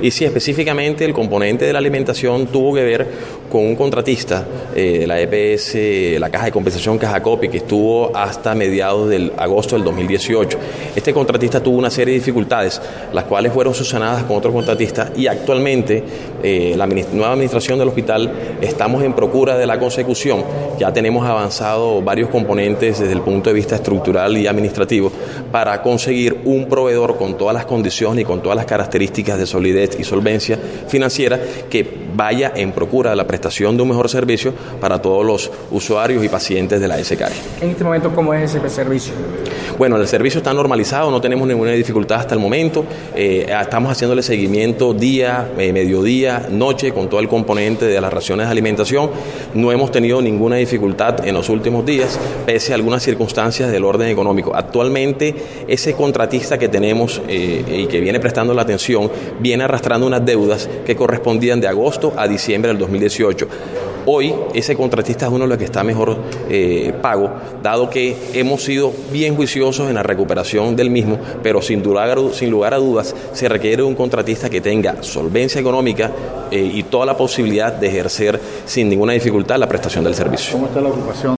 Y sí, específicamente el componente de la alimentación tuvo que ver con un contratista, la EPS, la Caja de Compensación Cajacopi, que estuvo hasta mediados de agosto del 2018. Este contratista tuvo una serie de dificultades, las cuales fueron subsanadas con otro contratista, y actualmente la nueva administración del hospital estamos en procura de la consecución. Ya tenemos avanzado varios componentes desde el punto de vista estructural y administrativo para conseguir un proveedor con todas las condiciones y con todas las características de solidez y solvencia financiera que vaya en procura de la prestación de un mejor servicio para todos los usuarios y pacientes de la SCARI. En este momento, ¿cómo es ese servicio? Bueno, el servicio está normalizado, no tenemos ninguna dificultad hasta el momento. Estamos haciéndole seguimiento día, mediodía, noche, con todo el componente de las raciones de alimentación. No hemos tenido ninguna dificultad en los últimos días, pese a algunas circunstancias del orden económico. Actualmente, ese contratista que tenemos y que viene prestando la atención, viene arrastrando unas deudas que correspondían de agosto a diciembre del 2018. Hoy ese contratista es uno de los que está mejor pago, dado que hemos sido bien juiciosos en la recuperación del mismo, pero sin lugar a dudas se requiere un contratista que tenga solvencia económica y toda la posibilidad de ejercer sin ninguna dificultad la prestación del servicio. ¿Cómo está la ocupación